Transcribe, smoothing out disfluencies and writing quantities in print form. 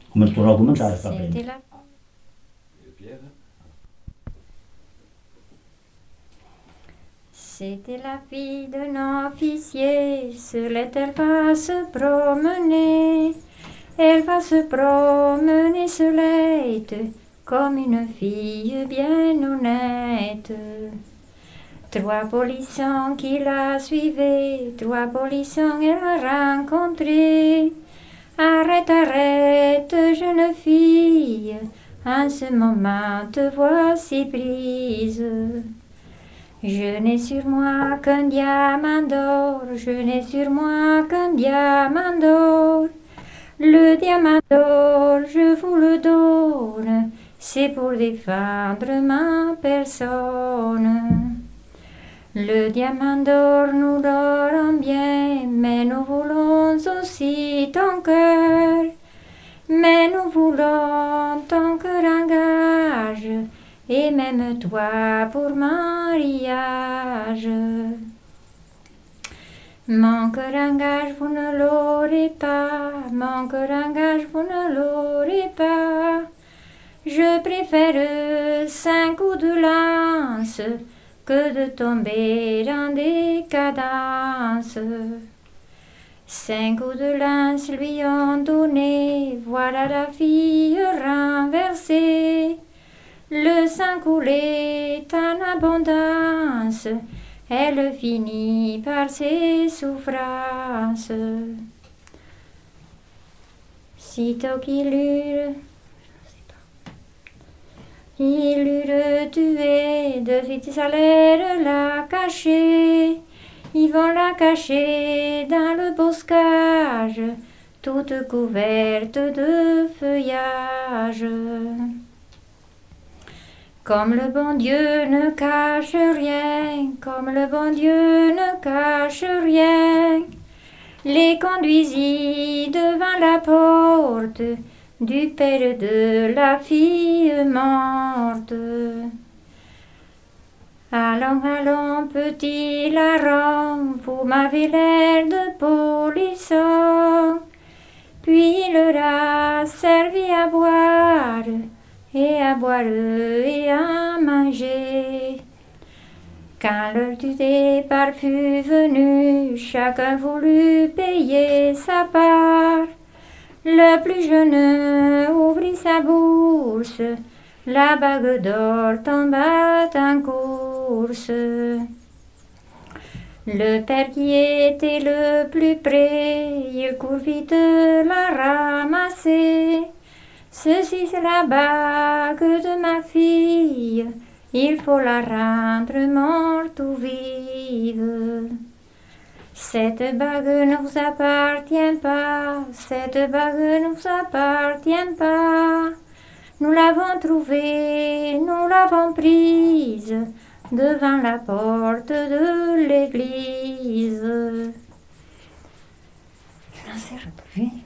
C'était la... C'était la fille d'un officier, seule elle va se promener. Elle va se promener seulette, comme une fille bien honnête. 3 policiers qui la suivaient, 3 policiers elle a rencontré. Arrête, arrête, jeune fille, en ce moment te voici prise. Je n'ai sur moi qu'un diamant d'or, je n'ai sur moi qu'un diamant d'or. Le diamant d'or, je vous le donne, c'est pour défendre ma personne. Le diamant d'or, nous l'aurons bien, mais nous voulons aussi ton cœur. Mais nous voulons ton cœur en gage, et même toi pour mariage. Mon cœur en gage, vous ne l'aurez pas, mon cœur en gage, vous ne l'aurez pas. Je préfère 5 coups de lance que de tomber en décadence. 5 coups de lance lui ont donné, voilà la fille renversée. Le sang coulait en abondance, elle finit par ses souffrances. Sitôt qu'il eut tué, de suite ils allèrent la cacher. Ils vont la cacher dans le boscage, toute couverte de feuillage. Comme le bon Dieu ne cache rien, comme le bon Dieu ne cache rien, les conduisit devant la porte du père de la fille morte. Allons, allons, petit larron, vous m'avez l'air de polisson. Puis il leur a servi à boire, et à boire et à manger. Quand l'heure du départ fut venue, chacun voulut payer sa part. Le plus jeune ouvrit sa bourse, la bague d'or tomba en course. Le père qui était le plus près, il court vite la ramasser. Ceci c'est la bague de ma fille, il faut la rendre morte ou vive. Cette bague ne vous appartient pas, cette bague ne vous appartient pas. Nous l'avons trouvée, nous l'avons prise, devant la porte de l'église. Je n'en sais rien.